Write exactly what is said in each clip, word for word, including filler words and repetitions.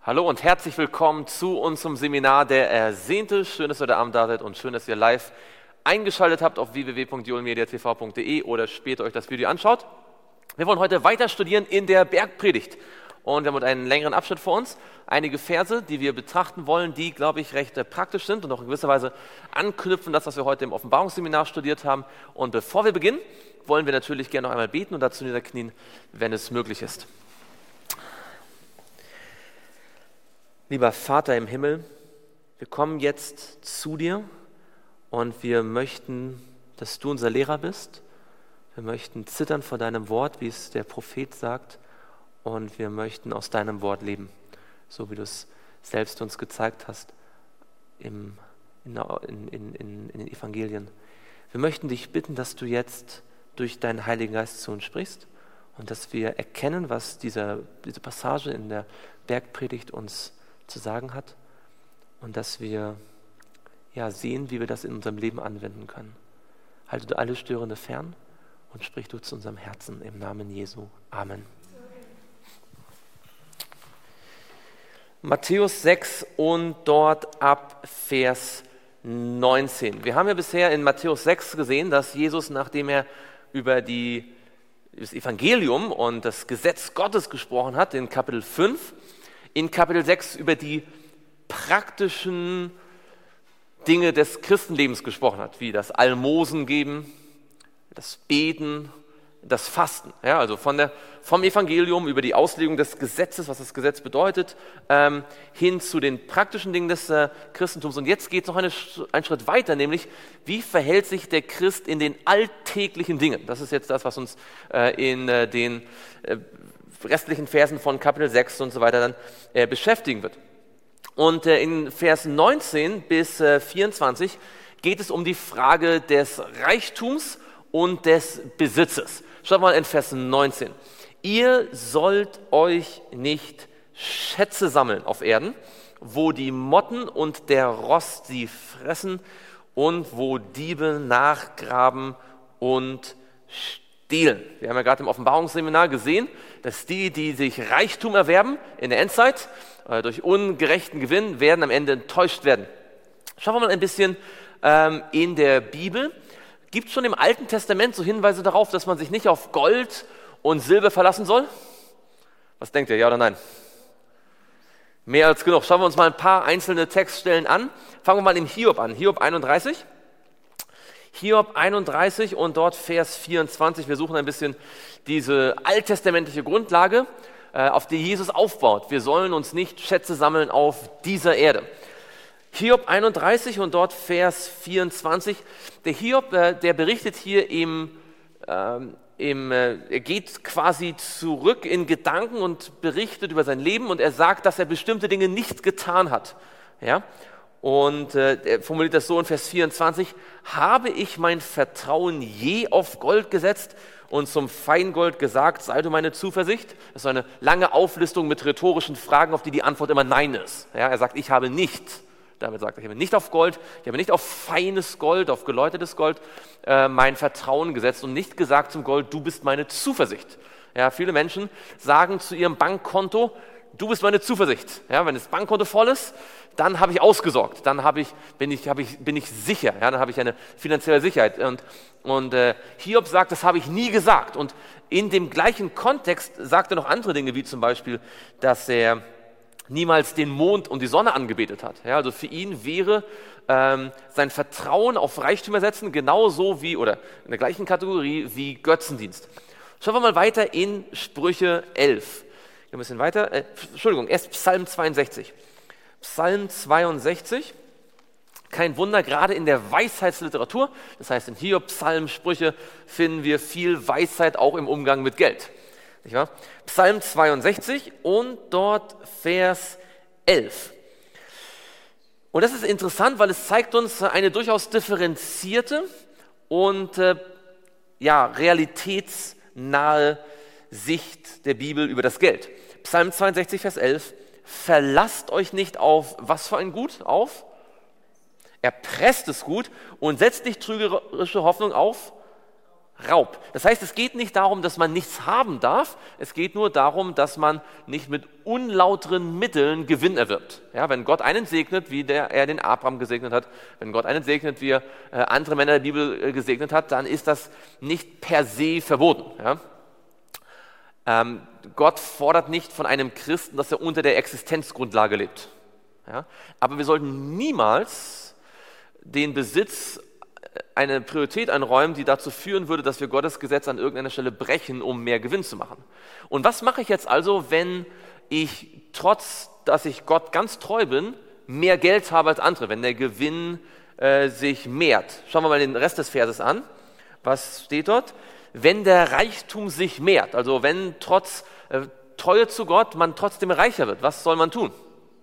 Hallo und herzlich willkommen zu unserem Seminar Der Ersehnte. Schön, dass ihr heute Abend da seid und schön, dass ihr live eingeschaltet habt auf w w w punkt joelmediatv punkt de oder später euch das Video anschaut. Wir wollen heute weiter studieren in der Bergpredigt und wir haben heute einen längeren Abschnitt vor uns. Einige Verse, die wir betrachten wollen, die, glaube ich, recht äh, praktisch sind und auch in gewisser Weise anknüpfen, das, was wir heute im Offenbarungsseminar studiert haben. Und bevor wir beginnen, wollen wir natürlich gerne noch einmal beten und dazu niederknien, wenn es möglich ist. Lieber Vater im Himmel, wir kommen jetzt zu dir und wir möchten, dass du unser Lehrer bist. Wir möchten zittern vor deinem Wort, wie es der Prophet sagt, und wir möchten aus deinem Wort leben, so wie du es selbst uns gezeigt hast im, in, in, in, in, in den Evangelien. Wir möchten dich bitten, dass du jetzt durch deinen Heiligen Geist zu uns sprichst und dass wir erkennen, was dieser, diese Passage in der Bergpredigt uns zu sagen hat und dass wir ja, sehen, wie wir das in unserem Leben anwenden können. Halte du alle Störende fern und sprich du zu unserem Herzen im Namen Jesu. Amen. Matthäus sechs und dort ab Vers neunzehn. Wir haben ja bisher in Matthäus sechs gesehen, dass Jesus, nachdem er über die, das Evangelium und das Gesetz Gottes gesprochen hat, in Kapitel fünf, in Kapitel sechs über die praktischen Dinge des Christenlebens gesprochen hat, wie das Almosen geben, das Beten, das Fasten. Ja, also von der, vom Evangelium über die Auslegung des Gesetzes, was das Gesetz bedeutet, ähm, hin zu den praktischen Dingen des äh, Christentums. Und jetzt geht es noch eine, einen Schritt weiter, nämlich wie verhält sich der Christ in den alltäglichen Dingen. Das ist jetzt das, was uns äh, in äh, den äh, restlichen Versen von Kapitel sechs und so weiter dann äh, beschäftigen wird. Und äh, in Vers neunzehn bis äh, vierundzwanzig geht es um die Frage des Reichtums und des Besitzes. Schaut mal in Vers neunzehn. Ihr sollt euch nicht Schätze sammeln auf Erden, wo die Motten und der Rost sie fressen und wo Diebe nachgraben und stehlen. Wir haben ja gerade im Offenbarungsseminar gesehen, dass die, die sich Reichtum erwerben in der Endzeit, äh, durch ungerechten Gewinn, werden am Ende enttäuscht werden. Schauen wir mal ein bisschen ähm, in der Bibel. Gibt es schon im Alten Testament so Hinweise darauf, dass man sich nicht auf Gold und Silber verlassen soll? Was denkt ihr, ja oder nein? Mehr als genug. Schauen wir uns mal ein paar einzelne Textstellen an. Fangen wir mal im Hiob an. Hiob einunddreißig. Hiob einunddreißig und dort Vers vierundzwanzig. Wir suchen ein bisschen diese alttestamentliche Grundlage, äh, auf die Jesus aufbaut. Wir sollen uns nicht Schätze sammeln auf dieser Erde. Hiob einunddreißig und dort Vers vierundzwanzig. Der Hiob, äh, der berichtet hier im, ähm, im äh, er geht quasi zurück in Gedanken und berichtet über sein Leben und er sagt, dass er bestimmte Dinge nicht getan hat. Ja? Und äh, er formuliert das so in Vers vierundzwanzig, habe ich mein Vertrauen je auf Gold gesetzt und zum Feingold gesagt, sei du meine Zuversicht? Das ist eine lange Auflistung mit rhetorischen Fragen, auf die die Antwort immer Nein ist. Ja, er sagt, ich habe nicht, damit sagt er, ich habe nicht auf Gold, ich habe nicht auf feines Gold, auf geläutertes Gold äh, mein Vertrauen gesetzt und nicht gesagt zum Gold, du bist meine Zuversicht. Ja, viele Menschen sagen zu ihrem Bankkonto, du bist meine Zuversicht. Ja, wenn das Bankkonto voll ist, dann habe ich ausgesorgt, dann habe ich, bin, ich, habe ich, bin ich sicher, ja, dann habe ich eine finanzielle Sicherheit. Und, und äh, Hiob sagt, das habe ich nie gesagt. Und in dem gleichen Kontext sagt er noch andere Dinge, wie zum Beispiel, dass er niemals den Mond und die Sonne angebetet hat. Ja, also für ihn wäre ähm, sein Vertrauen auf Reichtümer setzen genauso wie, oder in der gleichen Kategorie wie Götzendienst. Schauen wir mal weiter in Sprüche elf. Ein bisschen weiter, äh, Entschuldigung, erst Psalm zweiundsechzig. Psalm zweiundsechzig, kein Wunder, gerade in der Weisheitsliteratur, das heißt in Hiob, Psalm, Sprüche, finden wir viel Weisheit auch im Umgang mit Geld. Nicht wahr? Psalm zweiundsechzig und dort Vers elf. Und das ist interessant, weil es zeigt uns eine durchaus differenzierte und äh, ja, realitätsnahe Sicht der Bibel über das Geld. Psalm zweiundsechzig, Vers elf. Verlasst euch nicht auf, was für ein Gut? Auf? Erpresst es Gut und setzt nicht trügerische Hoffnung auf Raub. Das heißt, es geht nicht darum, dass man nichts haben darf, es geht nur darum, dass man nicht mit unlauteren Mitteln Gewinn erwirbt. Ja, wenn Gott einen segnet, wie der, er den Abraham gesegnet hat, wenn Gott einen segnet, wie er äh, andere Männer der Bibel äh, gesegnet hat, dann ist das nicht per se verboten. Ja? Ähm, Gott fordert nicht von einem Christen, dass er unter der Existenzgrundlage lebt. Ja? Aber wir sollten niemals den Besitz eine Priorität einräumen, die dazu führen würde, dass wir Gottes Gesetz an irgendeiner Stelle brechen, um mehr Gewinn zu machen. Und was mache ich jetzt also, wenn ich, trotz dass ich Gott ganz treu bin, mehr Geld habe als andere, wenn der Gewinn äh, sich mehrt? Schauen wir mal den Rest des Verses an. Was steht dort? Wenn der Reichtum sich mehrt, also wenn trotz äh, Treue zu Gott man trotzdem reicher wird, was soll man tun?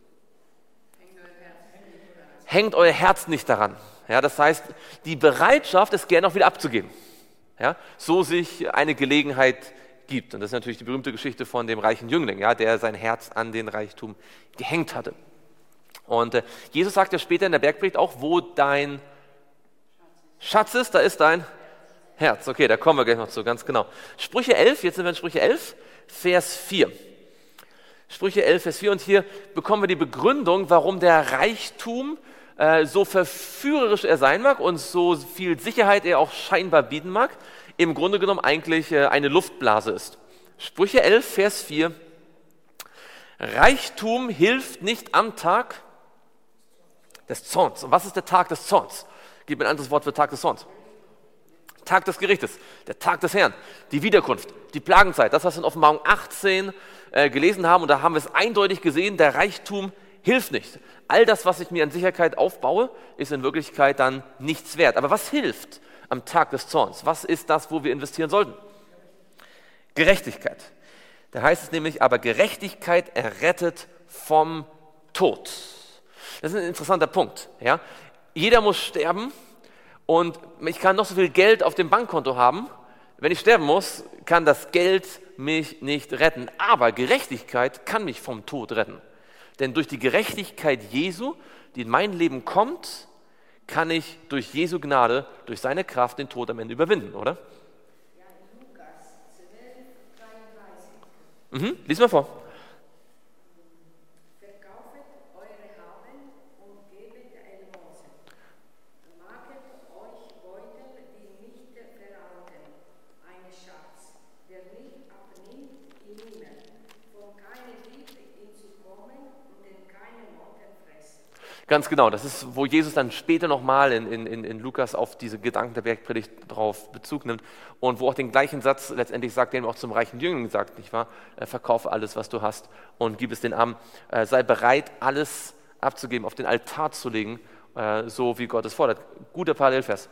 Hängt euer Herz nicht daran. Ja, das heißt, die Bereitschaft, es gerne auch wieder abzugeben. Ja, so sich eine Gelegenheit gibt. Und das ist natürlich die berühmte Geschichte von dem reichen Jüngling, ja, der sein Herz an den Reichtum gehängt hatte. Und äh, Jesus sagt ja später in der Bergpredigt auch, wo dein Schatz ist, da ist dein Herz. Okay, da kommen wir gleich noch zu, ganz genau. Sprüche elf, jetzt sind wir in Sprüche elf, Vers vier. Sprüche elf, Vers vier. Und hier bekommen wir die Begründung, warum der Reichtum so verführerisch er sein mag und so viel Sicherheit er auch scheinbar bieten mag, im Grunde genommen eigentlich eine Luftblase ist. Sprüche elf, Vers vier. Reichtum hilft nicht am Tag des Zorns. Und was ist der Tag des Zorns? Gib mir ein anderes Wort für Tag des Zorns. Tag des Gerichtes, der Tag des Herrn, die Wiederkunft, die Plagenzeit. Das, was wir in Offenbarung achtzehn äh, gelesen haben, und da haben wir es eindeutig gesehen, der Reichtum hilft nicht. All das, was ich mir an Sicherheit aufbaue, ist in Wirklichkeit dann nichts wert. Aber was hilft am Tag des Zorns? Was ist das, wo wir investieren sollten? Gerechtigkeit. Da heißt es nämlich, aber Gerechtigkeit errettet vom Tod. Das ist ein interessanter Punkt. Ja? Jeder muss sterben und ich kann noch so viel Geld auf dem Bankkonto haben. Wenn ich sterben muss, kann das Geld mich nicht retten. Aber Gerechtigkeit kann mich vom Tod retten. Denn durch die Gerechtigkeit Jesu, die in mein Leben kommt, kann ich durch Jesu Gnade, durch seine Kraft den Tod am Ende überwinden, oder? Ja, Lukas zwölf, dreiunddreißig. Mhm, lies mal vor. Verkaufet eure Haben und gebet Almosen. Maget euch Beutel, die nicht veralten, einen Schatz, der nicht abnimmt im Himmel, von keinem Dieb ihn zu kommen und den keine Motten fressen. Ganz genau, das ist, wo Jesus dann später nochmal in, in, in Lukas auf diese Gedanken der Bergpredigt drauf Bezug nimmt und wo auch den gleichen Satz letztendlich sagt, den er auch zum reichen Jüngling sagt, nicht wahr? Äh, verkaufe alles, was du hast und gib es den Armen. Äh, sei bereit, alles abzugeben, auf den Altar zu legen, äh, so wie Gott es fordert. Guter Parallelvers.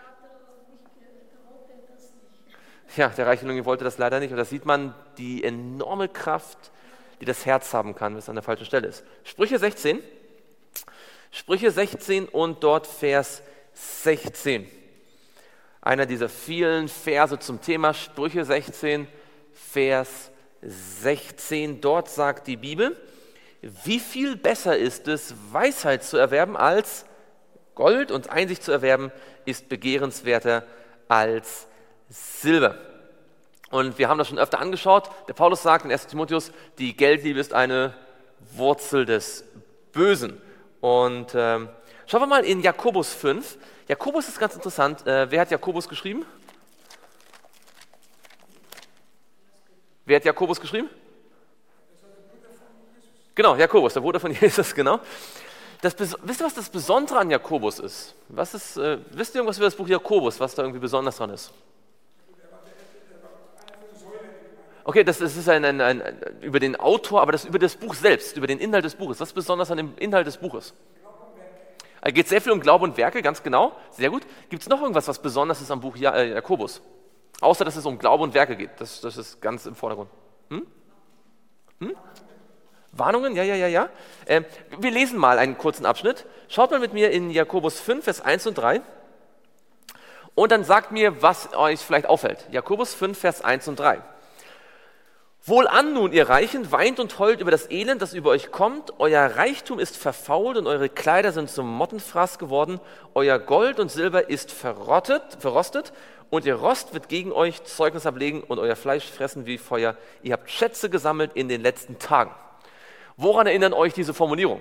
Ja, der reiche Jüngling wollte das leider nicht und da sieht man die enorme Kraft, die das Herz haben kann, wenn es an der falschen Stelle ist. Sprüche sechzehn. Sprüche sechzehn und dort Vers sechzehn. Einer dieser vielen Verse zum Thema Sprüche sechzehn, Vers sechzehn. Dort sagt die Bibel, wie viel besser ist es, Weisheit zu erwerben als Gold und Einsicht zu erwerben, ist begehrenswerter als Silber. Und wir haben das schon öfter angeschaut. Der Paulus sagt in ersten Timotheus, die Geldliebe ist eine Wurzel des Bösen. Und ähm, schauen wir mal in Jakobus fünf. Jakobus ist ganz interessant. Äh, wer hat Jakobus geschrieben? Wer hat Jakobus geschrieben? Genau, Jakobus, der Bruder von Jesus, genau. Das, wisst ihr, was das Besondere an Jakobus ist? Was ist äh, wisst ihr irgendwas über das Buch Jakobus, was da irgendwie besonders dran ist? Okay, das, das ist ein, ein, ein, ein, über den Autor, aber das über das Buch selbst, über den Inhalt des Buches. Was ist besonders an dem Inhalt des Buches? Es geht sehr viel um Glaube und Werke, ganz genau. Sehr gut. Gibt es noch irgendwas, was besonders ist am Buch Jakobus? Außer, dass es um Glaube und Werke geht. Das, das ist ganz im Vordergrund. Hm? Hm? Warnungen? Ja, ja, ja, ja. Äh, wir lesen mal einen kurzen Abschnitt. Schaut mal mit mir in Jakobus fünf, Vers eins und drei. Und dann sagt mir, was euch vielleicht auffällt. Jakobus fünf, Vers eins und drei. Wohlan nun, ihr Reichen, weint und heult über das Elend, das über euch kommt. Euer Reichtum ist verfault und eure Kleider sind zum Mottenfraß geworden. Euer Gold und Silber ist verrottet, verrostet und ihr Rost wird gegen euch Zeugnis ablegen und euer Fleisch fressen wie Feuer. Ihr habt Schätze gesammelt in den letzten Tagen. Woran erinnern euch diese Formulierung?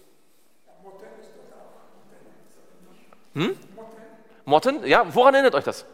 Hm? Motten? Ja, woran erinnert euch das?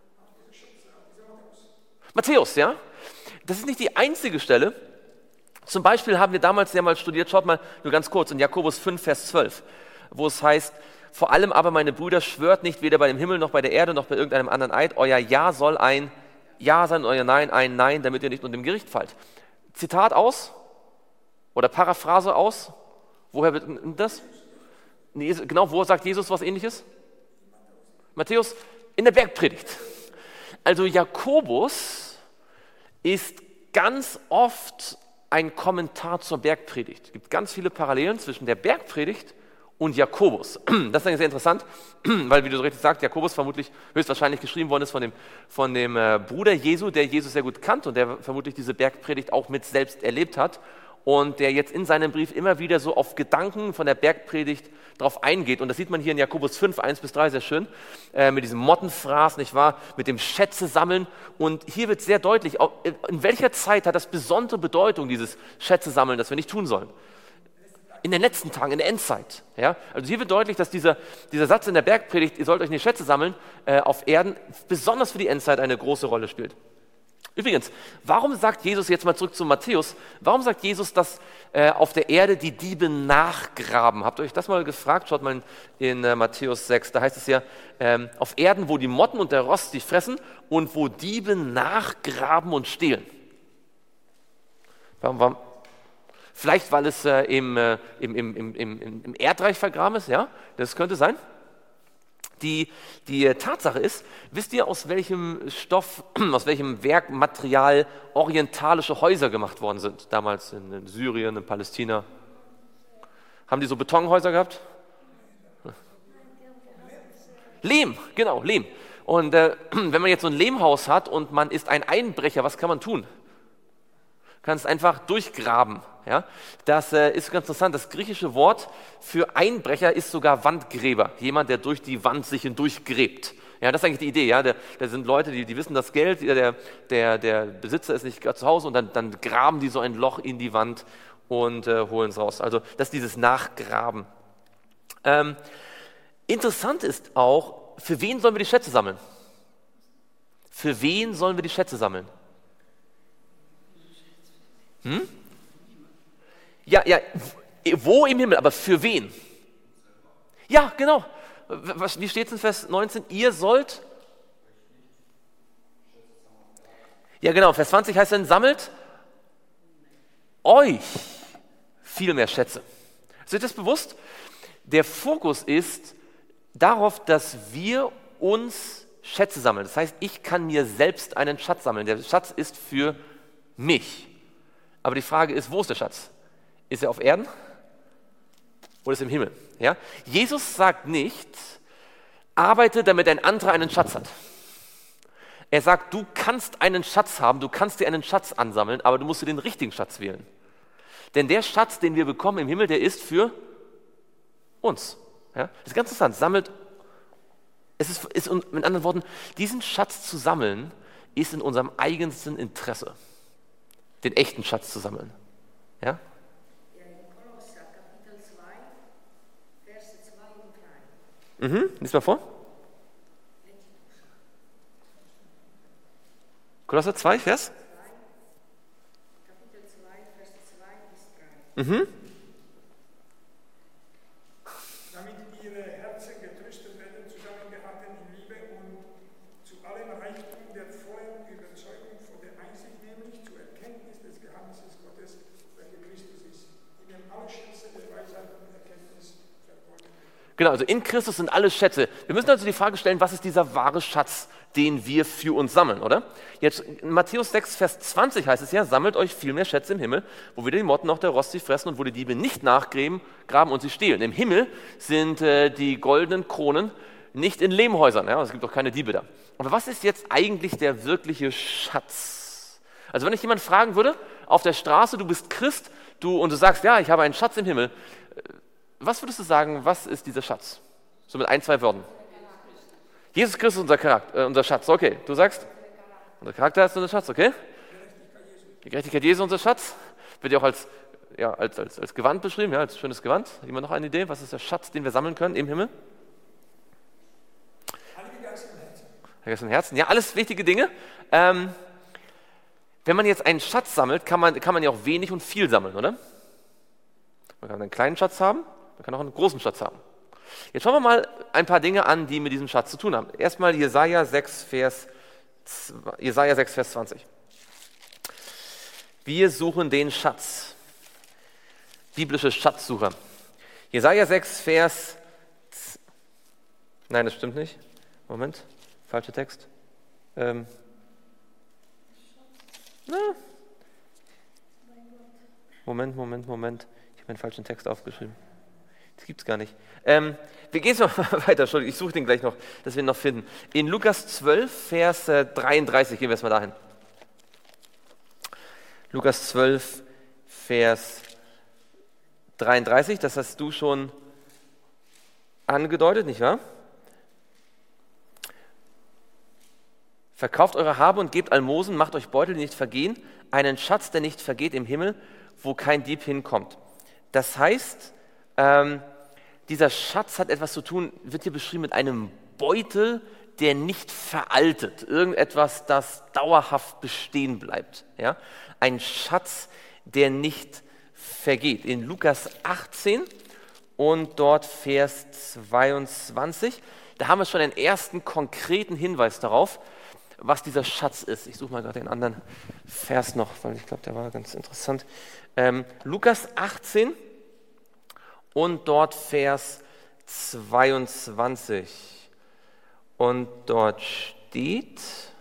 Matthäus, ja? Das ist nicht die einzige Stelle. Zum Beispiel haben wir damals ja mal studiert, schaut mal nur ganz kurz, in Jakobus fünf, Vers zwölf, wo es heißt, vor allem aber, meine Brüder, schwört nicht weder bei dem Himmel noch bei der Erde noch bei irgendeinem anderen Eid. Euer Ja soll ein Ja sein, euer Nein ein Nein, damit ihr nicht unter dem Gericht fallt. Zitat aus oder Paraphrase aus. Woher wird das? Genau, wo sagt Jesus was Ähnliches? Matthäus in der Bergpredigt. Also Jakobus ist ganz oft ein Kommentar zur Bergpredigt. Es gibt ganz viele Parallelen zwischen der Bergpredigt und Jakobus. Das ist sehr interessant, weil, wie du so richtig sagst, Jakobus vermutlich höchstwahrscheinlich geschrieben worden ist von dem, von dem äh, Bruder Jesu, der Jesus sehr gut kannte und der vermutlich diese Bergpredigt auch mit selbst erlebt hat und der jetzt in seinem Brief immer wieder so auf Gedanken von der Bergpredigt drauf eingeht. Und das sieht man hier in Jakobus fünf, eins bis drei sehr schön, äh, mit diesem Mottenfraß, nicht wahr, mit dem Schätze sammeln. Und hier wird sehr deutlich, auch in welcher Zeit hat das besondere Bedeutung, dieses Schätze sammeln, das wir nicht tun sollen. In den letzten Tagen, in der Endzeit. Ja? Also hier wird deutlich, dass dieser, dieser Satz in der Bergpredigt, ihr sollt euch nicht Schätze sammeln, äh, auf Erden, besonders für die Endzeit eine große Rolle spielt. Übrigens, warum sagt Jesus, jetzt mal zurück zu Matthäus, warum sagt Jesus, dass äh, auf der Erde die Diebe nachgraben? Habt ihr euch das mal gefragt? Schaut mal in, in äh, Matthäus sechs, da heißt es ja, ähm, auf Erden, wo die Motten und der Rost sich fressen und wo Diebe nachgraben und stehlen. Warum, warum? Vielleicht, weil es äh, im, äh, im, im, im, im, im Erdreich vergraben ist, ja, das könnte sein. Die, die Tatsache ist, wisst ihr, aus welchem Stoff, aus welchem Werkmaterial orientalische Häuser gemacht worden sind? Damals in, in Syrien, in Palästina. Haben die so Betonhäuser gehabt? Lehm, genau, Lehm. Und äh, wenn man jetzt so ein Lehmhaus hat und man ist ein Einbrecher, was kann man tun? Kannst einfach durchgraben. Ja? Das äh, ist ganz interessant. Das griechische Wort für Einbrecher ist sogar Wandgräber. Jemand, der durch die Wand sich hindurchgräbt. Ja, das ist eigentlich die Idee. Ja? Da, da sind Leute, die, die wissen das Geld, der, der, der Besitzer ist nicht zu Hause und dann, dann graben die so ein Loch in die Wand und äh, holen es raus. Also das ist dieses Nachgraben. Ähm, interessant ist auch, für wen sollen wir die Schätze sammeln? Für wen sollen wir die Schätze sammeln? Hm? Ja, ja, wo im Himmel, aber für wen? Ja, genau. Was, wie steht es in Vers neunzehn? Ihr sollt... Ja, genau. Vers zwanzig heißt dann, sammelt euch viel mehr Schätze. Ist euch das bewusst? Der Fokus ist darauf, dass wir uns Schätze sammeln. Das heißt, ich kann mir selbst einen Schatz sammeln. Der Schatz ist für mich. Aber die Frage ist, wo ist der Schatz? Ist er auf Erden oder ist er im Himmel? Ja? Jesus sagt nicht, arbeite, damit ein anderer einen Schatz hat. Er sagt, du kannst einen Schatz haben, du kannst dir einen Schatz ansammeln, aber du musst dir den richtigen Schatz wählen. Denn der Schatz, den wir bekommen im Himmel, der ist für uns. Ja? Das ist ganz interessant. Sammelt, es ist, ist, mit anderen Worten, diesen Schatz zu sammeln, ist in unserem eigensten Interesse. Den echten Schatz zu sammeln. Ja? Mhm, lies mal vor. Kolosser zwei, Vers? Kapitel zwei, Vers zwei bis drei. Mhm. Damit ihre Herzen getröstet werden, zusammengehalten in Liebe und zu allem Reichtum der vollen Überzeugung von der Einsicht, nämlich zur Erkenntnis des Geheimnisses Gottes, welcher Christus ist, in dem alle Schätze der Weisheit und Erkenntnis verborgen sind. Genau, also in Christus sind alle Schätze. Wir müssen also die Frage stellen, was ist dieser wahre Schatz, den wir für uns sammeln, oder? Jetzt in Matthäus sechs, Vers zwanzig heißt es ja, sammelt euch viel mehr Schätze im Himmel, wo weder die Motten noch der Rost sie fressen und wo die Diebe nicht nachgraben graben und sie stehlen. Im Himmel sind äh, die goldenen Kronen nicht in Lehmhäusern, ja? Es gibt auch keine Diebe da. Aber was ist jetzt eigentlich der wirkliche Schatz? Also wenn ich jemanden fragen würde, auf der Straße, du bist Christ, du und du sagst, ja, ich habe einen Schatz im Himmel, was würdest du sagen, was ist dieser Schatz? So mit ein, zwei Wörtern. Jesus Christus ist unser Charakter, äh, unser Schatz. Okay, du sagst? Unser Charakter ist unser Schatz, okay? Die Gerechtigkeit Jesu ist unser Schatz. Wird ja auch als, ja, als, als, als Gewand beschrieben, ja, als schönes Gewand. Immer noch eine Idee? Was ist der Schatz, den wir sammeln können im Himmel? Heiliger Geist im Herzen. Heiliger Geist im Herzen. Ja, alles wichtige Dinge. Ähm, wenn man jetzt einen Schatz sammelt, kann man, kann man ja auch wenig und viel sammeln, oder? Man kann einen kleinen Schatz haben, man kann auch einen großen Schatz haben. Jetzt schauen wir mal ein paar Dinge an, die mit diesem Schatz zu tun haben. Erstmal Jesaja sechs, Vers, Jesaja sechs, Vers zwanzig. Wir suchen den Schatz. Biblische Schatzsucher. Jesaja sechs, Vers... Nein, das stimmt nicht. Moment, falscher Text. Ähm... Na. Moment, Moment, Moment. Ich habe meinen falschen Text aufgeschrieben. Das gibt es gar nicht. Ähm, wir gehen jetzt mal weiter. Entschuldigung, ich suche den gleich noch, dass wir ihn noch finden. In Lukas zwölf, Vers äh, dreiunddreißig, gehen wir erstmal dahin. Lukas zwölf, Vers dreiunddreißig, das hast du schon angedeutet, nicht wahr? Verkauft eure Habe und gebt Almosen, macht euch Beutel, die nicht vergehen, einen Schatz, der nicht vergeht im Himmel, wo kein Dieb hinkommt. Das heißt, ähm, dieser Schatz hat etwas zu tun, wird hier beschrieben mit einem Beutel, der nicht veraltet, irgendetwas, das dauerhaft bestehen bleibt. Ja? Ein Schatz, der nicht vergeht. In Lukas achtzehn und dort Vers zweiundzwanzig, da haben wir schon einen ersten konkreten Hinweis darauf, was dieser Schatz ist. Ich suche mal gerade den anderen Vers noch, weil ich glaube, der war ganz interessant. Ähm, Lukas achtzehn und dort Vers zweiundzwanzig. Und dort steht,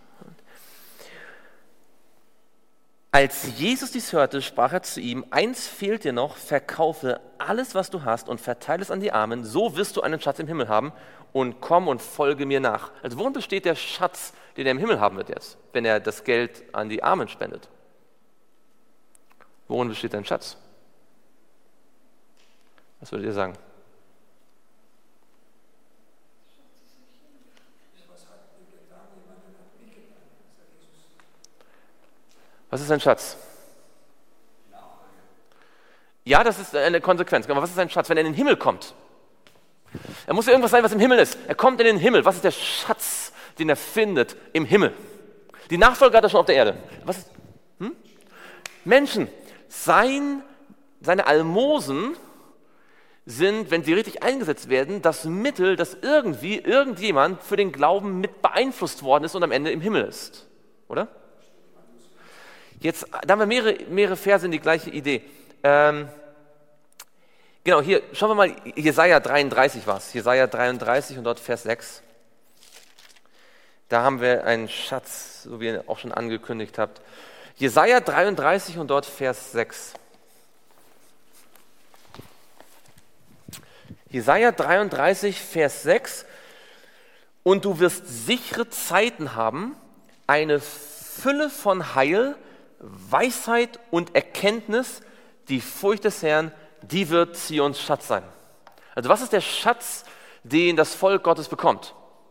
als Jesus dies hörte, sprach er zu ihm, eins fehlt dir noch, verkaufe alles, was du hast und verteile es an die Armen, so wirst du einen Schatz im Himmel haben und komm und folge mir nach. Also worin besteht der Schatz, den er im Himmel haben wird jetzt, wenn er das Geld an die Armen spendet? Worin besteht dein Schatz? Was würdet ihr sagen? Was ist ein Schatz? Ja, das ist eine Konsequenz. Aber was ist ein Schatz, wenn er in den Himmel kommt? Er muss ja irgendwas sein, was im Himmel ist. Er kommt in den Himmel. Was ist der Schatz, den er findet im Himmel? Die Nachfolger hat er schon auf der Erde. Was ist? Hm? Menschen. Sein, seine Almosen sind, wenn sie richtig eingesetzt werden, das Mittel, das irgendwie irgendjemand für den Glauben mit beeinflusst worden ist und am Ende im Himmel ist. Oder? Jetzt, da haben wir mehrere, mehrere Verse in die gleiche Idee. Ähm, genau, hier, schauen wir mal, Jesaja dreiunddreißig war es. Jesaja dreiunddreißig und dort Vers sechs. Da haben wir einen Schatz, so wie ihr auch schon angekündigt habt. Jesaja dreiunddreißig und dort Vers sechs. Jesaja dreiunddreißig, Vers sechs. Und du wirst sichere Zeiten haben, eine Fülle von Heil, Weisheit und Erkenntnis, die Furcht des Herrn, die wird Zions Schatz sein. Also was ist der Schatz, den das Volk Gottes bekommt?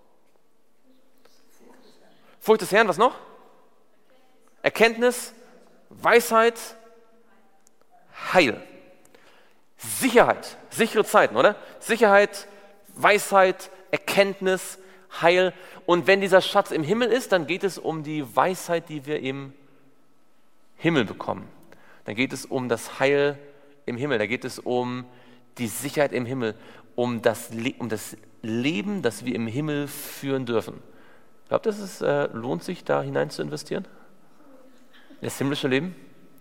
Furcht des Herrn, was noch? Erkenntnis, Weisheit, Heil. Sicherheit, sichere Zeiten, oder? Sicherheit, Weisheit, Erkenntnis, Heil. Und wenn dieser Schatz im Himmel ist, dann geht es um die Weisheit, die wir im Himmel bekommen. Dann geht es um das Heil im Himmel. Da geht es um die Sicherheit im Himmel, um das, Le- um das Leben, das wir im Himmel führen dürfen. Glaubt ihr, es äh, lohnt sich, da hinein zu investieren? In das himmlische Leben?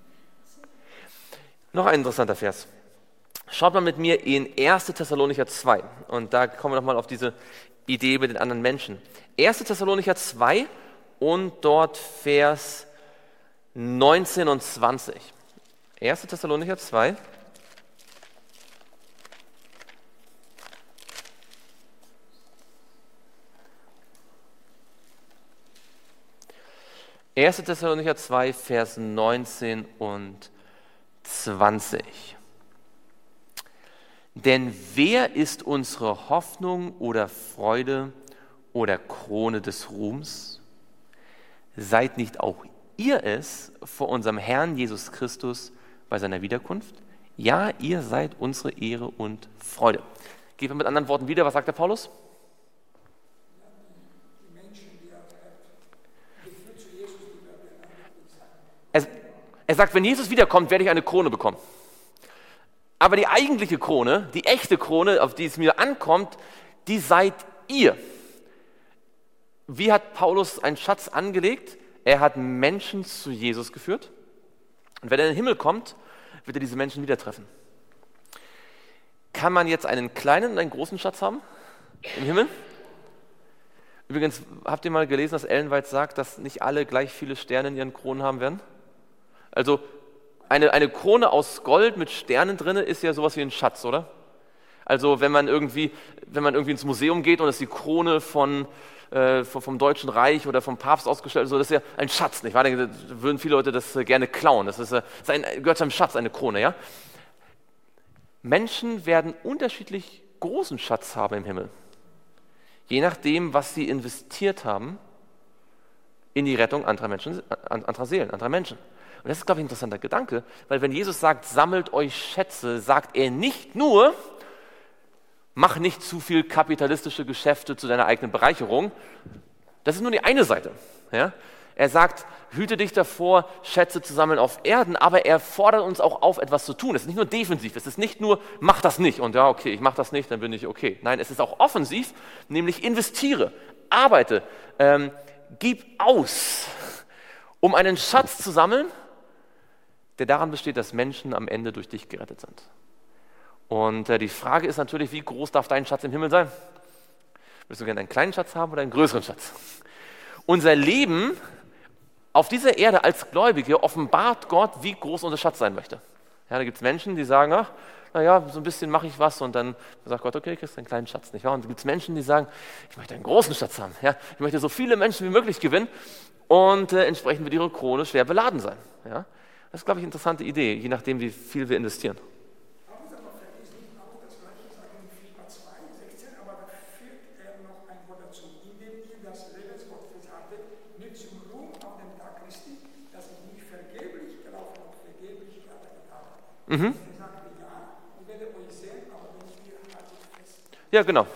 Noch ein interessanter Vers. Schaut mal mit mir in erster Thessalonicher zwei. Und da kommen wir nochmal auf diese Idee mit den anderen Menschen. erster Thessalonicher zwei und dort Vers neunzehn und zwanzig. erster Thessalonicher zwei. erster Thessalonicher zwei, Vers neunzehn und zwanzig. Denn wer ist unsere Hoffnung oder Freude oder Krone des Ruhms? Seid nicht auch ihr es vor unserem Herrn Jesus Christus bei seiner Wiederkunft? Ja, ihr seid unsere Ehre und Freude. Gehen wir mit anderen Worten wieder, was sagt der Paulus? Er, er sagt, wenn Jesus wiederkommt, werde ich eine Krone bekommen. Aber die eigentliche Krone, die echte Krone, auf die es mir ankommt, die seid ihr. Wie hat Paulus einen Schatz angelegt? Er hat Menschen zu Jesus geführt. Und wenn er in den Himmel kommt, wird er diese Menschen wieder treffen. Kann man jetzt einen kleinen und einen großen Schatz haben im Himmel? Übrigens, habt ihr mal gelesen, dass Ellen White sagt, dass nicht alle gleich viele Sterne in ihren Kronen haben werden? Also eine, eine Krone aus Gold mit Sternen drin ist ja sowas wie ein Schatz, oder? Also wenn man irgendwie, wenn man irgendwie ins Museum geht und es ist die Krone von, äh, vom Deutschen Reich oder vom Papst ausgestellt, so, das ist ja ein Schatz, nicht wahr? Da würden viele Leute das gerne klauen. Das ist, das ist ein, gehört zu einem Schatz, eine Krone, ja? Menschen werden unterschiedlich großen Schatz haben im Himmel, je nachdem, was sie investiert haben in die Rettung anderer Menschen, anderer Seelen, anderer Menschen. Und das ist, glaube ich, ein interessanter Gedanke, weil wenn Jesus sagt, sammelt euch Schätze, sagt er nicht nur, mach nicht zu viel kapitalistische Geschäfte zu deiner eigenen Bereicherung. Das ist nur die eine Seite. Ja? Er sagt, hüte dich davor, Schätze zu sammeln auf Erden, aber er fordert uns auch auf, etwas zu tun. Es ist nicht nur defensiv, es ist nicht nur, mach das nicht und ja, okay, ich mach das nicht, dann bin ich okay. Nein, es ist auch offensiv, nämlich investiere, arbeite, ähm, gib aus, um einen Schatz zu sammeln, der daran besteht, dass Menschen am Ende durch dich gerettet sind. Und äh, die Frage ist natürlich, wie groß darf dein Schatz im Himmel sein? Willst du gerne einen kleinen Schatz haben oder einen größeren Schatz? Unser Leben auf dieser Erde als Gläubige offenbart Gott, wie groß unser Schatz sein möchte. Ja, da gibt es Menschen, die sagen, ach, naja, so ein bisschen mache ich was und dann sagt Gott, okay, du kriegst einen kleinen Schatz, nicht wahr? Und da gibt es Menschen, die sagen, ich möchte einen großen Schatz haben. Ja? Ich möchte so viele Menschen wie möglich gewinnen und äh, entsprechend wird ihre Krone schwer beladen sein. Ja? Das ist, glaube ich, eine interessante Idee, je nachdem, wie viel wir investieren. Mhm. Ja, genau.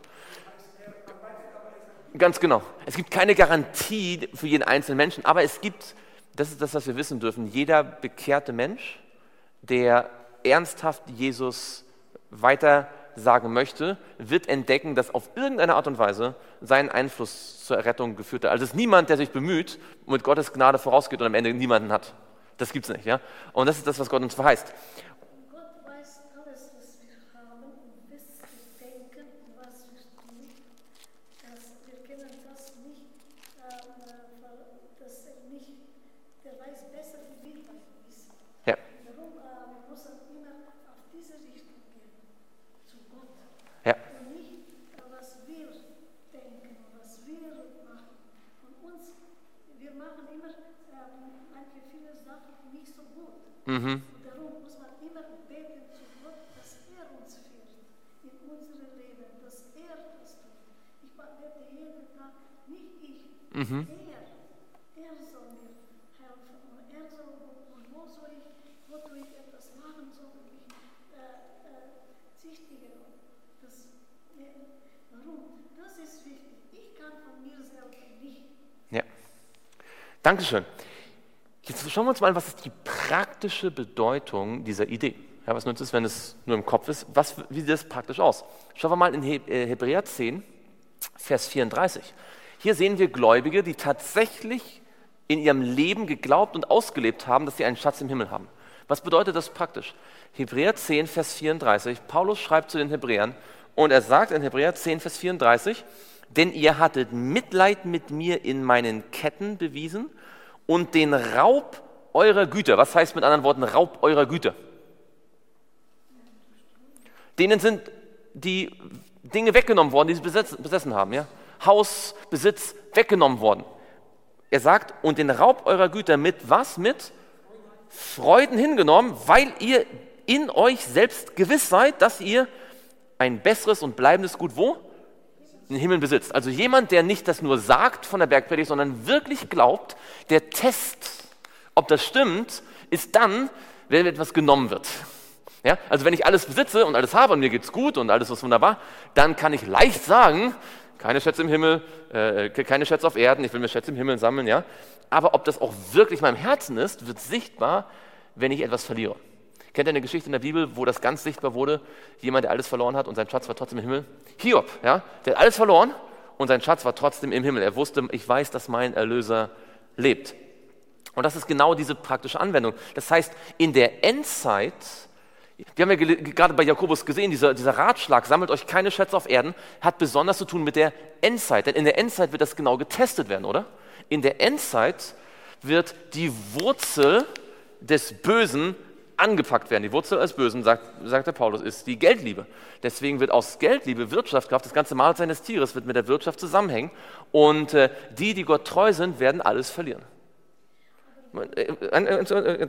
Ganz genau. Es gibt keine Garantie für jeden einzelnen Menschen, aber es gibt, das ist das, was wir wissen dürfen, jeder bekehrte Mensch, der ernsthaft Jesus weiter sagen möchte, wird entdecken, dass auf irgendeine Art und Weise sein Einfluss zur Errettung geführt hat. Also es ist niemand, der sich bemüht und mit Gottes Gnade vorausgeht und am Ende niemanden hat. Das gibt es nicht, ja? Und das ist das, was Gott uns verheißt. Gott weiß alles, was wir haben und was wir denken und was wir tun. Das, wir kennen das nicht, äh, dass er nicht, der weiß besser, wie wir wissen. Ja. Darum äh, wir müssen immer auf diese Richtung gehen, zu Gott. Ja. Und nicht, äh, was wir denken und was wir machen. Von uns, wir machen immer äh, manche viele Sachen nicht so gut. Mhm. Darum muss man immer beten zu Gott, dass er uns führt in unserem Leben, dass er das tut. Ich bete jeden Tag, nicht ich, Mhm. er. Er soll mir helfen und er soll, und wo soll ich, wo tue ich etwas machen, soll ich äh, äh, zichtigen. Das, äh, warum? Das ist wichtig. Ich kann von mir selber nicht. Ja. Dankeschön. Jetzt schauen wir uns mal an, was ist die praktische Bedeutung dieser Idee? Ja, was nützt es, wenn es nur im Kopf ist? Was, wie sieht das praktisch aus? Schauen wir mal in He- äh, Hebräer zehn, Vers vierunddreißig. Hier sehen wir Gläubige, die tatsächlich in ihrem Leben geglaubt und ausgelebt haben, dass sie einen Schatz im Himmel haben. Was bedeutet das praktisch? Hebräer zehn, Vers vierunddreißig. Paulus schreibt zu den Hebräern und er sagt in Hebräer zehn, Vers vierunddreißig, denn ihr hattet Mitleid mit mir in meinen Ketten bewiesen und den Raub eurer Güter. Was heißt mit anderen Worten Raub eurer Güter? Denen sind die Dinge weggenommen worden, die sie besessen haben. Ja? Haus, Besitz weggenommen worden. Er sagt, und den Raub eurer Güter mit was? Mit Freuden hingenommen, weil ihr in euch selbst gewiss seid, dass ihr ein besseres und bleibendes Gut wo? den Himmel besitzt. Also jemand, der nicht das nur sagt von der Bergpredigt, sondern wirklich glaubt, der Test, ob das stimmt, ist dann, wenn etwas genommen wird. Ja? Also wenn ich alles besitze und alles habe und mir geht's gut und alles ist wunderbar, dann kann ich leicht sagen, keine Schätze im Himmel, äh, keine Schätze auf Erden, ich will mir Schätze im Himmel sammeln. Ja? Aber ob das auch wirklich meinem Herzen ist, wird sichtbar, wenn ich etwas verliere. Kennt ihr eine Geschichte in der Bibel, wo das ganz sichtbar wurde? Jemand, der alles verloren hat und sein Schatz war trotzdem im Himmel. Hiob, ja, der hat alles verloren und sein Schatz war trotzdem im Himmel. Er wusste, ich weiß, dass mein Erlöser lebt. Und das ist genau diese praktische Anwendung. Das heißt, in der Endzeit, wir haben ja gerade bei Jakobus gesehen, dieser, dieser Ratschlag, sammelt euch keine Schätze auf Erden, hat besonders zu tun mit der Endzeit. Denn in der Endzeit wird das genau getestet werden, oder? In der Endzeit wird die Wurzel des Bösen angepackt werden. Die Wurzel des Bösen, sagt, sagt der Paulus, ist die Geldliebe. Deswegen wird aus Geldliebe Wirtschaftskraft, das ganze Mahl seines Tieres wird mit der Wirtschaft zusammenhängen und äh, die, die Gott treu sind, werden alles verlieren. Gehen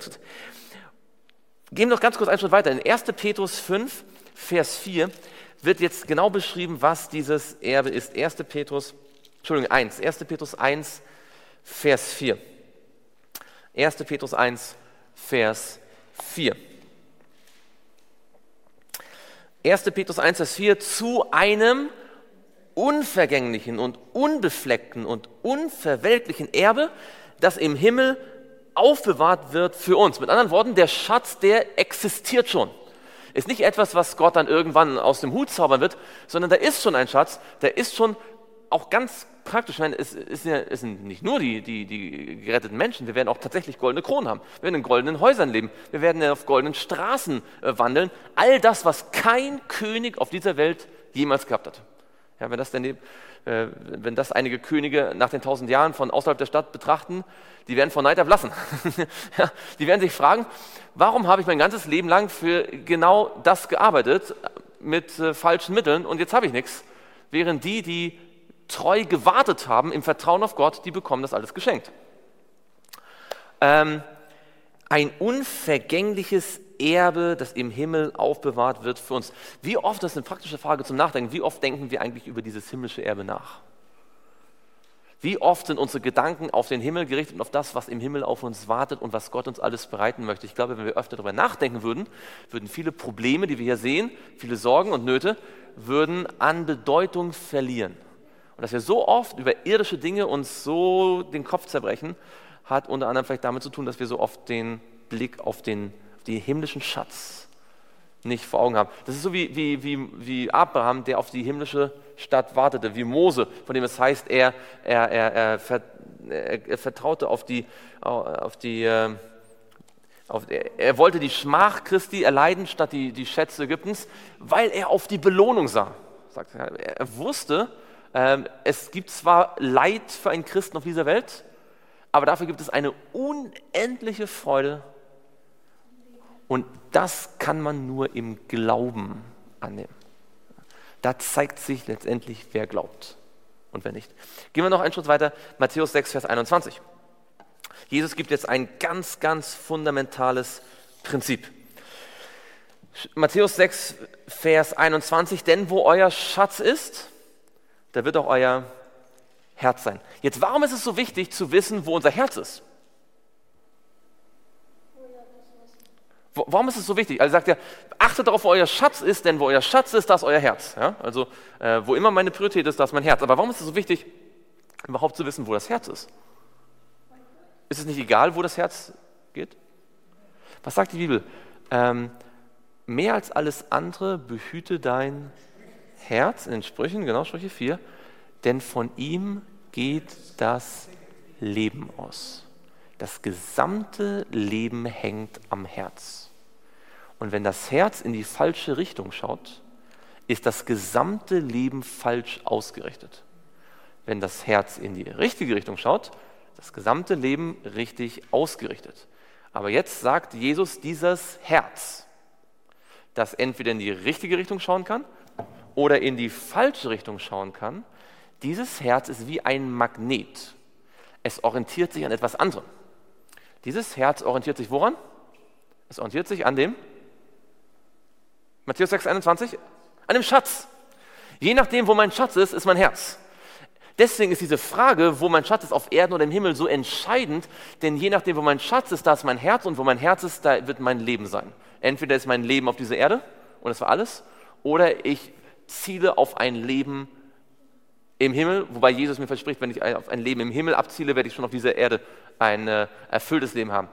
wir noch ganz kurz einen Schritt weiter. In erster Petrus fünf, Vers vier wird jetzt genau beschrieben, was dieses Erbe ist. erster Petrus, Entschuldigung, eins. erster Petrus eins, Vers vier. erster Petrus eins, Vers vier. erster Petrus eins, Vers vier, zu einem unvergänglichen und unbefleckten und unverwelklichen Erbe, das im Himmel aufbewahrt wird für uns. Mit anderen Worten, der Schatz, der existiert schon. Ist nicht etwas, was Gott dann irgendwann aus dem Hut zaubern wird, sondern da ist schon ein Schatz, der ist schon auch ganz praktisch. Ich meine, es, ist ja, es sind nicht nur die, die, die geretteten Menschen, wir werden auch tatsächlich goldene Kronen haben. Wir werden in goldenen Häusern leben, wir werden auf goldenen Straßen äh, wandeln. All das, was kein König auf dieser Welt jemals gehabt hat. Ja, wenn das denn, äh, wenn das einige Könige nach den tausend Jahren von außerhalb der Stadt betrachten, die werden vor Neid erblassen. Ja, die werden sich fragen, warum habe ich mein ganzes Leben lang für genau das gearbeitet, mit äh, falschen Mitteln und jetzt habe ich nichts. Während die, die treu gewartet haben, im Vertrauen auf Gott, die bekommen das alles geschenkt. Ähm, ein unvergängliches Erbe, das im Himmel aufbewahrt wird für uns. Wie oft, das ist eine praktische Frage zum Nachdenken, wie oft denken wir eigentlich über dieses himmlische Erbe nach? Wie oft sind unsere Gedanken auf den Himmel gerichtet und auf das, was im Himmel auf uns wartet und was Gott uns alles bereiten möchte? Ich glaube, wenn wir öfter darüber nachdenken würden, würden viele Probleme, die wir hier sehen, viele Sorgen und Nöte, würden an Bedeutung verlieren. Und dass wir so oft über irdische Dinge uns so den Kopf zerbrechen, hat unter anderem vielleicht damit zu tun, dass wir so oft den Blick auf den, auf den himmlischen Schatz nicht vor Augen haben. Das ist so wie, wie, wie, wie Abraham, der auf die himmlische Stadt wartete, wie Mose, von dem es heißt, er, er, er, er, vert, er, er vertraute auf die, auf die auf, er, er wollte die Schmach Christi erleiden statt die, die Schätze Ägyptens, weil er auf die Belohnung sah. Er, er wusste, es gibt zwar Leid für einen Christen auf dieser Welt, aber dafür gibt es eine unendliche Freude und das kann man nur im Glauben annehmen. Da zeigt sich letztendlich, wer glaubt und wer nicht. Gehen wir noch einen Schritt weiter, Matthäus sechs, Vers einundzwanzig. Jesus gibt jetzt ein ganz, ganz fundamentales Prinzip. Matthäus sechs, Vers einundzwanzig, denn wo euer Schatz ist, da wird auch euer Herz sein. Jetzt, warum ist es so wichtig zu wissen, wo unser Herz ist? Warum ist es so wichtig? Also sagt er, achtet darauf, wo euer Schatz ist, denn wo euer Schatz ist, da ist euer Herz. Ja? Also äh, wo immer meine Priorität ist, da ist mein Herz. Aber warum ist es so wichtig, überhaupt zu wissen, wo das Herz ist? Ist es nicht egal, wo das Herz geht? Was sagt die Bibel? Ähm, mehr als alles andere behüte dein Herz, in den Sprüchen, genau, Sprüche vier, denn von ihm geht das Leben aus. Das gesamte Leben hängt am Herz. Und wenn das Herz in die falsche Richtung schaut, ist das gesamte Leben falsch ausgerichtet. Wenn das Herz in die richtige Richtung schaut, das gesamte Leben richtig ausgerichtet. Aber jetzt sagt Jesus, dieses Herz, das entweder in die richtige Richtung schauen kann oder in die falsche Richtung schauen kann, dieses Herz ist wie ein Magnet. Es orientiert sich an etwas anderem. Dieses Herz orientiert sich woran? Es orientiert sich an dem Matthäus sechs, einundzwanzig, an dem Schatz. Je nachdem, wo mein Schatz ist, ist mein Herz. Deswegen ist diese Frage, wo mein Schatz ist, auf Erden oder im Himmel, so entscheidend, denn je nachdem, wo mein Schatz ist, da ist mein Herz und wo mein Herz ist, da wird mein Leben sein. Entweder ist mein Leben auf dieser Erde und das war alles, oder ich ziele auf ein Leben im Himmel, wobei Jesus mir verspricht, wenn ich auf ein Leben im Himmel abziele, werde ich schon auf dieser Erde ein äh, erfülltes Leben haben.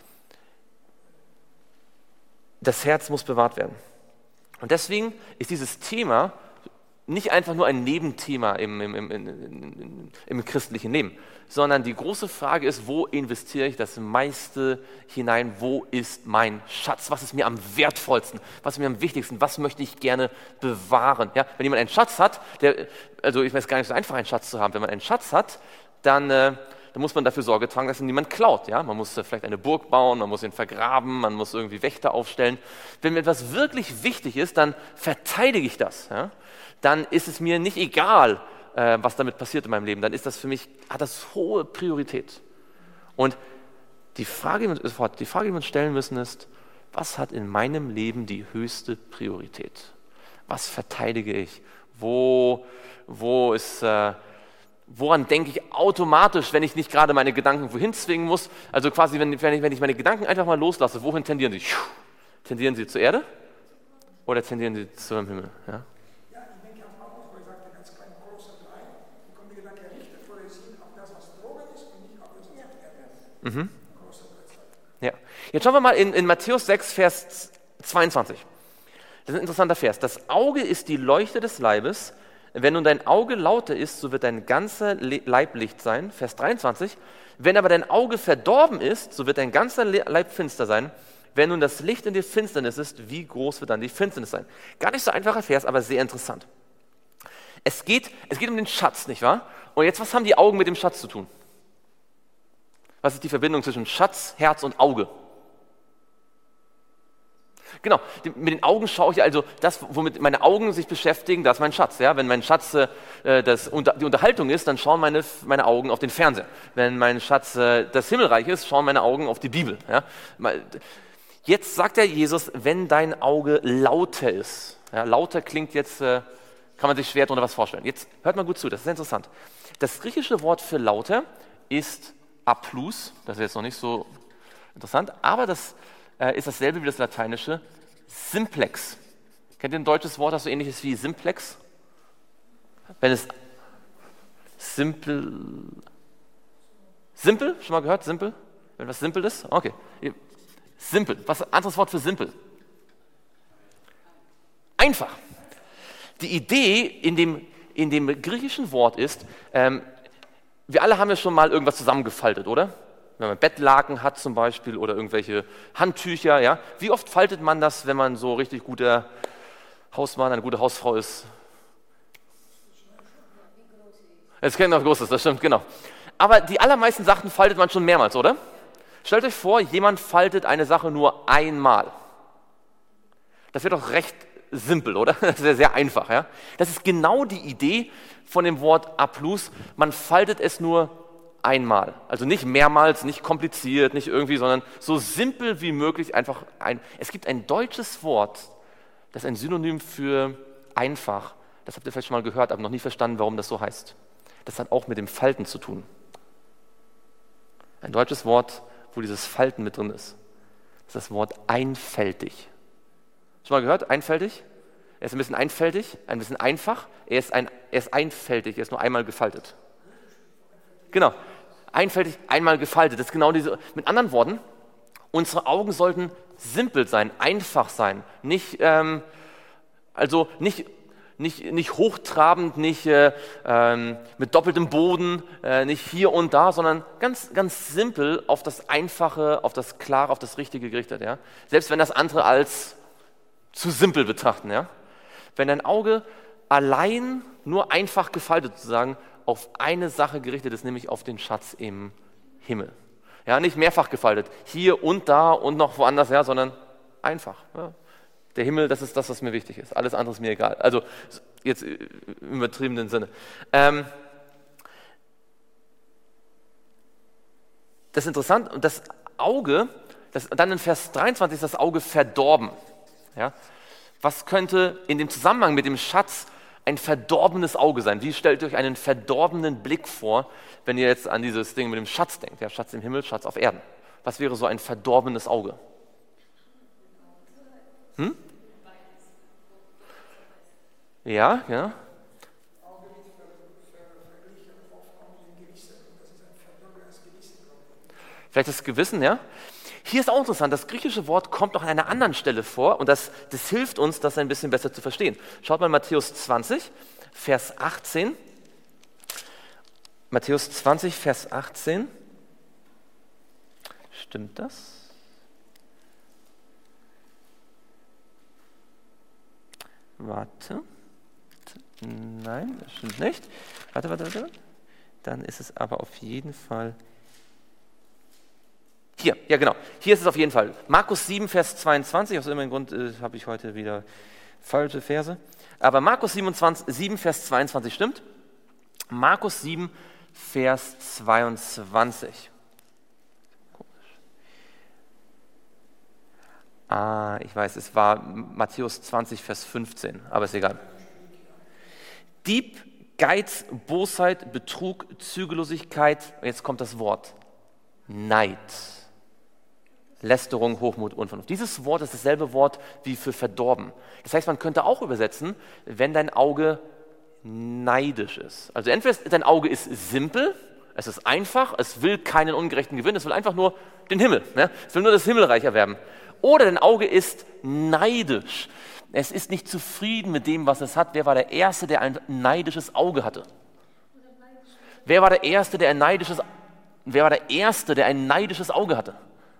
Das Herz muss bewahrt werden. Und deswegen ist dieses Thema nicht einfach nur ein Nebenthema im, im, im, im, im christlichen Leben, sondern die große Frage ist, wo investiere ich das meiste hinein? Wo ist mein Schatz? Was ist mir am wertvollsten? Was ist mir am wichtigsten? Was möchte ich gerne bewahren? Ja, wenn jemand einen Schatz hat, der, also ich weiß gar nicht so einfach, einen Schatz zu haben. Wenn man einen Schatz hat, dann, äh, dann muss man dafür Sorge tragen, dass ihn niemand klaut. Ja? Man muss äh, vielleicht eine Burg bauen, man muss ihn vergraben, man muss irgendwie Wächter aufstellen. Wenn mir etwas wirklich wichtig ist, dann verteidige ich das. Ja? Dann ist es mir nicht egal, äh, was damit passiert in meinem Leben. Dann ist das für mich, hat das hohe Priorität. Und die Frage, die wir, die Frage, die wir uns stellen müssen, ist, was hat in meinem Leben die höchste Priorität? Was verteidige ich? Wo, wo ist, äh, woran denke ich automatisch, wenn ich nicht gerade meine Gedanken wohin zwingen muss? Also quasi, wenn, wenn, ich, wenn ich meine Gedanken einfach mal loslasse, wohin tendieren sie? Tendieren sie zur Erde oder tendieren sie zum Himmel? Ja? Mhm. Ja. Jetzt schauen wir mal in, in Matthäus sechs, Vers zweiundzwanzig. Das ist ein interessanter Vers. Das Auge ist die Leuchte des Leibes. Wenn nun dein Auge lauter ist, so wird dein ganzer Leib Licht sein. Vers dreiundzwanzig. Wenn aber dein Auge verdorben ist, so wird dein ganzer Leib finster sein. Wenn nun das Licht in dir Finsternis ist, wie groß wird dann die Finsternis sein? Gar nicht so einfacher Vers, aber sehr interessant. Es geht, es geht um den Schatz, nicht wahr? Und jetzt, was haben die Augen mit dem Schatz zu tun? Was ist die Verbindung zwischen Schatz, Herz und Auge? Genau, mit den Augen schaue ich also, das, womit meine Augen sich beschäftigen, das ist mein Schatz. Ja? Wenn mein Schatz äh, das, die Unterhaltung ist, dann schauen meine, meine Augen auf den Fernseher. Wenn mein Schatz äh, das Himmelreich ist, schauen meine Augen auf die Bibel. Ja? Jetzt sagt der Jesus, wenn dein Auge lauter ist. Ja, lauter klingt jetzt, äh, kann man sich schwer darunter was vorstellen. Jetzt hört mal gut zu, das ist interessant. Das griechische Wort für lauter ist Aplus, das ist jetzt noch nicht so interessant, aber das äh, ist dasselbe wie das lateinische Simplex. Kennt ihr ein deutsches Wort, das so ähnlich ist wie Simplex? Wenn es simpel, simpel, schon mal gehört, simpel? Wenn was simpel ist? Okay. Simpel, was ist ein anderes Wort für simpel? Einfach. Die Idee in dem, in dem griechischen Wort ist, ähm, wir alle haben ja schon mal irgendwas zusammengefaltet, oder? Wenn man Bettlaken hat zum Beispiel oder irgendwelche Handtücher, ja. Wie oft faltet man das, wenn man so richtig guter Hausmann, eine gute Hausfrau ist? Es kennt noch Großes, das stimmt, genau. Aber die allermeisten Sachen faltet man schon mehrmals, oder? Stellt euch vor, jemand faltet eine Sache nur einmal. Das wird doch recht simpel, oder? Das ist ja sehr einfach, ja. Das ist genau die Idee von dem Wort Aplus. Man faltet es nur einmal. Also nicht mehrmals, nicht kompliziert, nicht irgendwie, sondern so simpel wie möglich einfach ein. Es gibt ein deutsches Wort, das ist ein Synonym für einfach. Das habt ihr vielleicht schon mal gehört, aber noch nie verstanden, warum das so heißt. Das hat auch mit dem Falten zu tun. Ein deutsches Wort, wo dieses Falten mit drin ist. Das ist das Wort einfältig. Schon mal gehört? Einfältig? Er ist ein bisschen einfältig, ein bisschen einfach. Er ist, ein, er ist einfältig, er ist nur einmal gefaltet. Genau. Einfältig, einmal gefaltet. Das ist genau diese. Mit anderen Worten, unsere Augen sollten simpel sein, einfach sein. Nicht, ähm, also nicht, nicht, nicht hochtrabend, nicht äh, ähm, mit doppeltem Boden, äh, nicht hier und da, sondern ganz, ganz simpel auf das Einfache, auf das Klare, auf das Richtige gerichtet. Ja? Selbst wenn das andere als zu simpel betrachten. Ja? Wenn dein Auge allein nur einfach gefaltet sozusagen auf eine Sache gerichtet ist, nämlich auf den Schatz im Himmel. Ja, nicht mehrfach gefaltet, hier und da und noch woanders, ja, sondern einfach. Ja. Der Himmel, das ist das, was mir wichtig ist. Alles andere ist mir egal. Also jetzt im übertriebenen Sinne. Ähm, das ist interessant. Und das Auge, das, dann in Vers dreiundzwanzig ist das Auge verdorben. Ja? Was könnte in dem Zusammenhang mit dem Schatz ein verdorbenes Auge sein? Wie stellt ihr euch einen verdorbenen Blick vor, wenn ihr jetzt an dieses Ding mit dem Schatz denkt? Ja, Schatz im Himmel, Schatz auf Erden. Was wäre so ein verdorbenes Auge? Hm? Ja, ja. Vielleicht das Gewissen, ja? Hier ist auch interessant, das griechische Wort kommt noch an einer anderen Stelle vor und das, das hilft uns, das ein bisschen besser zu verstehen. Schaut mal Matthäus zwanzig, Vers achtzehn. Matthäus zwanzig, Vers achtzehn. Stimmt das? Warte. Nein, das stimmt nicht. Warte, warte, warte. Dann ist es aber auf jeden Fall... Hier, ja genau, hier ist es auf jeden Fall. Markus sieben, Vers zweiundzwanzig, aus irgendeinem Grund äh, habe ich heute wieder falsche Verse. Aber Markus siebenundzwanzig, sieben, Vers zweiundzwanzig stimmt. Markus sieben, Vers zweiundzwanzig. Komisch. Ah, ich weiß, es war Matthäus zwanzig, Vers fünfzehn, aber ist egal. Dieb, Geiz, Bosheit, Betrug, Zügellosigkeit, jetzt kommt das Wort, Neid. Lästerung, Hochmut, Unvernunft. Dieses Wort ist dasselbe Wort wie für verdorben. Das heißt, man könnte auch übersetzen, wenn dein Auge neidisch ist. Also entweder dein Auge ist simpel, es ist einfach, es will keinen ungerechten Gewinn, es will einfach nur den Himmel, ne? Es will nur das Himmelreich erwerben. Oder dein Auge ist neidisch. Es ist nicht zufrieden mit dem, was es hat. Wer war der Erste, der ein neidisches Auge hatte? Wer war der Erste, der ein neidisches, wer war der Erste, der ein neidisches Auge hatte?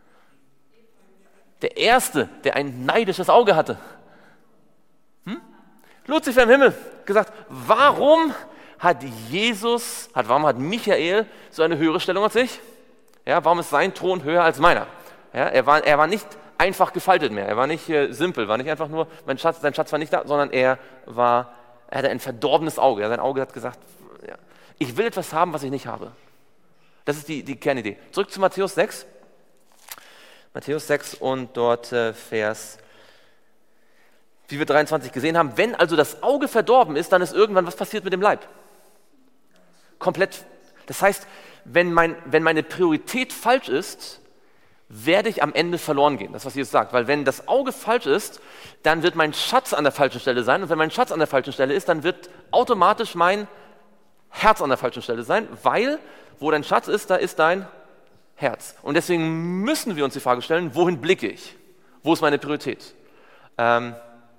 Der Erste, der ein neidisches Auge hatte. Hm? Luzifer im Himmel gesagt, warum hat Jesus, hat, warum hat Michael so eine höhere Stellung als ich? Ja, warum ist sein Thron höher als meiner? Ja, er, war, er war nicht einfach gefaltet mehr, er war nicht äh, simpel, war nicht einfach nur, mein Schatz, sein Schatz war nicht da, sondern er war, er hatte ein verdorbenes Auge. Ja, sein Auge hat gesagt, ja, ich will etwas haben, was ich nicht habe. Das ist die, die Kernidee. Zurück zu Matthäus sechs. Matthäus sechs und dort äh, Vers, wie wir dreiundzwanzig gesehen haben, wenn also das Auge verdorben ist, dann ist irgendwann, was passiert mit dem Leib? Komplett. Das heißt, wenn, mein, wenn meine Priorität falsch ist, werde ich am Ende verloren gehen. Das ist, was Jesus sagt. Weil wenn das Auge falsch ist, dann wird mein Schatz an der falschen Stelle sein. Und wenn mein Schatz an der falschen Stelle ist, dann wird automatisch mein Herz an der falschen Stelle sein, weil wo dein Schatz ist, da ist dein Herz. Und deswegen müssen wir uns die Frage stellen, wohin blicke ich? Wo ist meine Priorität? Ähm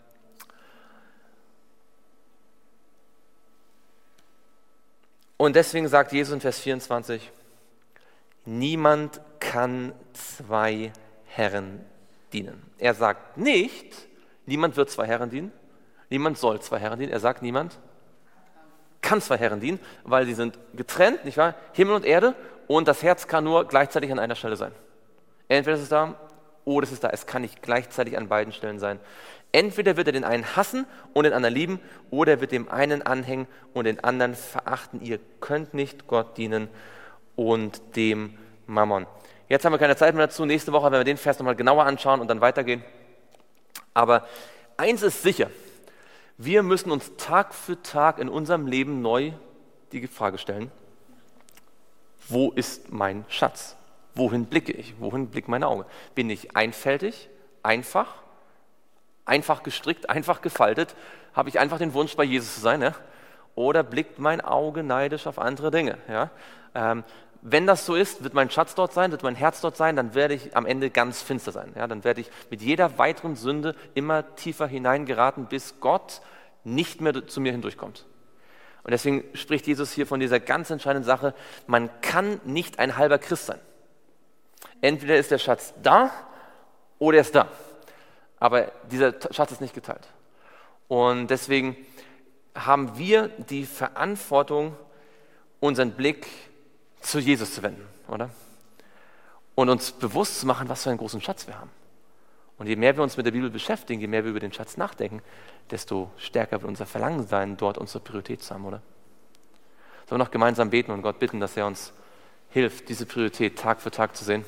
Und deswegen sagt Jesus in Vers vierundzwanzig, niemand kann zwei Herren dienen. Er sagt nicht, niemand wird zwei Herren dienen, niemand soll zwei Herren dienen. Er sagt, niemand kann zwei Herren dienen, weil sie sind getrennt, nicht wahr? Himmel und Erde. Und das Herz kann nur gleichzeitig an einer Stelle sein. Entweder ist es da oder es ist da. Es kann nicht gleichzeitig an beiden Stellen sein. Entweder wird er den einen hassen und den anderen lieben, oder er wird dem einen anhängen und den anderen verachten. Ihr könnt nicht Gott dienen und dem Mammon. Jetzt haben wir keine Zeit mehr dazu. Nächste Woche werden wir den Vers nochmal genauer anschauen und dann weitergehen. Aber eins ist sicher, wir müssen uns Tag für Tag in unserem Leben neu die Frage stellen, wo ist mein Schatz? Wohin blicke ich? Wohin blickt mein Auge? Bin ich einfältig, einfach, einfach gestrickt, einfach gefaltet? Habe ich einfach den Wunsch, bei Jesus zu sein? Ja? Oder blickt mein Auge neidisch auf andere Dinge? Ja? Ähm, wenn das so ist, wird mein Schatz dort sein, wird mein Herz dort sein, dann werde ich am Ende ganz finster sein. Ja? Dann werde ich mit jeder weiteren Sünde immer tiefer hineingeraten, bis Gott nicht mehr zu mir hindurchkommt. Und deswegen spricht Jesus hier von dieser ganz entscheidenden Sache, man kann nicht ein halber Christ sein. Entweder ist der Schatz da oder er ist da. Aber dieser Schatz ist nicht geteilt. Und deswegen haben wir die Verantwortung, unseren Blick zu Jesus zu wenden, oder? Und uns bewusst zu machen, was für einen großen Schatz wir haben. Und je mehr wir uns mit der Bibel beschäftigen, je mehr wir über den Schatz nachdenken, desto stärker wird unser Verlangen sein, dort unsere Priorität zu haben, oder? Sollen wir noch gemeinsam beten und Gott bitten, dass er uns hilft, diese Priorität Tag für Tag zu sehen?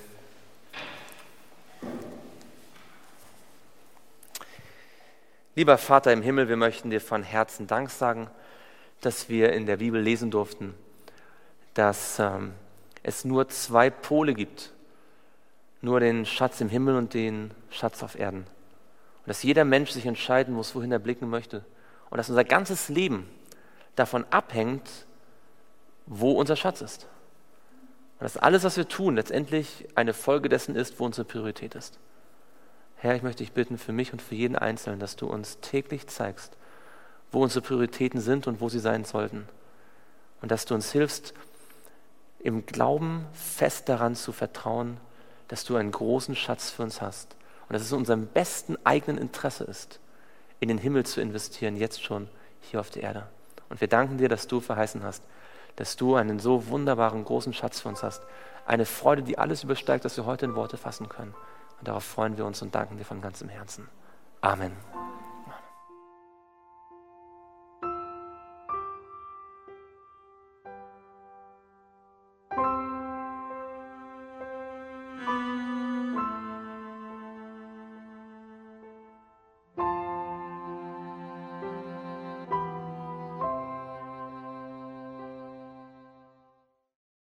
Lieber Vater im Himmel, wir möchten dir von Herzen Dank sagen, dass wir in der Bibel lesen durften, dass ähm, es nur zwei Pole gibt, nur den Schatz im Himmel und den Schatz auf Erden. Und dass jeder Mensch sich entscheiden muss, wohin er blicken möchte. Und dass unser ganzes Leben davon abhängt, wo unser Schatz ist. Und dass alles, was wir tun, letztendlich eine Folge dessen ist, wo unsere Priorität ist. Herr, ich möchte dich bitten für mich und für jeden Einzelnen, dass du uns täglich zeigst, wo unsere Prioritäten sind und wo sie sein sollten. Und dass du uns hilfst, im Glauben fest daran zu vertrauen, dass du einen großen Schatz für uns hast. Und dass es in unserem besten eigenen Interesse ist, in den Himmel zu investieren, jetzt schon hier auf der Erde. Und wir danken dir, dass du verheißen hast, dass du einen so wunderbaren, großen Schatz für uns hast. Eine Freude, die alles übersteigt, was wir heute in Worte fassen können. Und darauf freuen wir uns und danken dir von ganzem Herzen. Amen.